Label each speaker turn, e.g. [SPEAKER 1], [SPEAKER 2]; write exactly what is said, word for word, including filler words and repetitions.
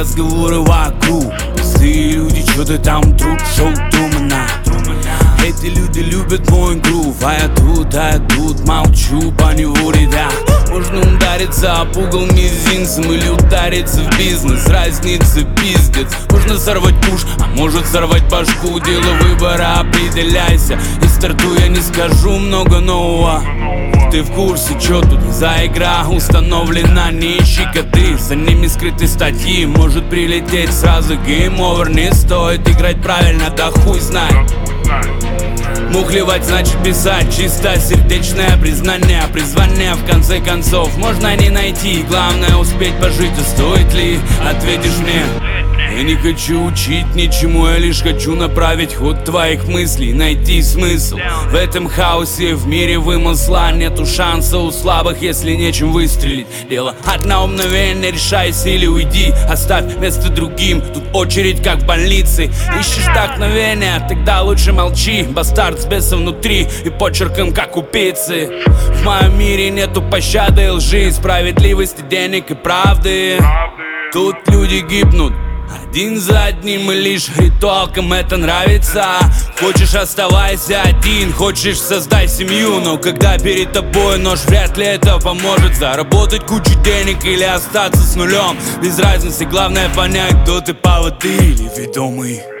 [SPEAKER 1] разговоры вокруг. Простые люди что-то там трут, шоу Трумана. Эти люди любят мой грув, а я тут, а я тут молчу по неволе, да. Можно удариться об угол мизинцем или удариться в бизнес, разница пиздец. Можно сорвать куш, а может сорвать башку. Дело выбора, определяйся. И старту я не скажу много нового. Ты в курсе, чё тут за игра установлена? Не ищи коты, за ними скрыты статьи. Может прилететь сразу гейм овер. Не стоит играть правильно, да хуй знает. Мухлевать значит писать, чисто сердечное признание. Призвание в конце концов можно не найти. Главное успеть пожить, а стоит ли, ответишь мне. Я не хочу учить ничему, я лишь хочу направить ход твоих мыслей, найти смысл в этом хаосе, в мире вымысла. Нету шанса у слабых, если нечем выстрелить. Дело одно мгновение, решайся или уйди, оставь место другим, тут очередь как в больнице. Ищешь вдохновения, тогда лучше молчи. Бастард с бесом внутри и почерком как у пиццы. В моем мире нету пощады, лжи, справедливости, денег и правды. Тут люди гибнут один за одним, и лишь ритуалкам это нравится. Хочешь, оставайся один, хочешь, создай семью. Но когда перед тобой нож, вряд ли это поможет. Заработать кучу денег или остаться с нулем, без разницы, главное понять, кто ты, по воды или ведомый.